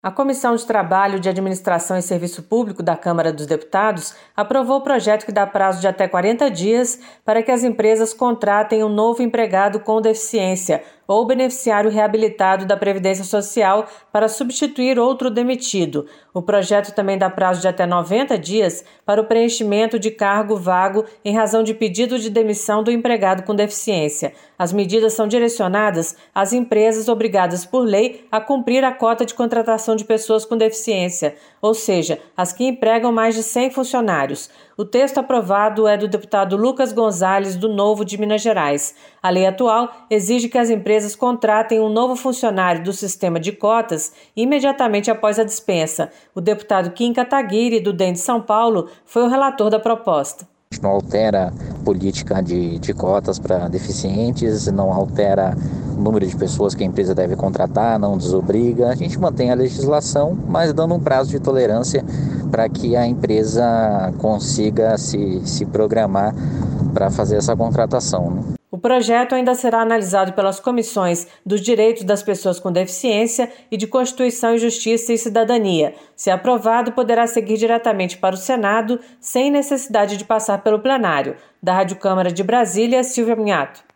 A Comissão de Trabalho, de Administração e Serviço Público da Câmara dos Deputados aprovou o projeto que dá prazo de até 40 dias para que as empresas contratem um novo empregado com deficiência ou beneficiário reabilitado da Previdência Social para substituir outro demitido. O projeto também dá prazo de até 90 dias para o preenchimento de cargo vago em razão de pedido de demissão do empregado com deficiência. As medidas são direcionadas às empresas obrigadas por lei a cumprir a cota de contratação de pessoas com deficiência, ou seja, as que empregam mais de 100 funcionários. O texto aprovado é do deputado Lucas Gonzalez, do Novo de Minas Gerais. A lei atual exige que as empresas contratem um novo funcionário do sistema de cotas imediatamente após a dispensa. O deputado Kim Kataguiri, do DEM de São Paulo, foi o relator da proposta. Não altera a política de cotas para deficientes, não altera o número de pessoas que a empresa deve contratar, não desobriga. A gente mantém a legislação, mas dando um prazo de tolerância para que a empresa consiga se programar para fazer essa contratação, né? O projeto ainda será analisado pelas comissões dos Direitos das Pessoas com Deficiência e de Constituição e Justiça e Cidadania. Se aprovado, poderá seguir diretamente para o Senado, sem necessidade de passar pelo plenário. Da Rádio Câmara de Brasília, Silvia Minhato.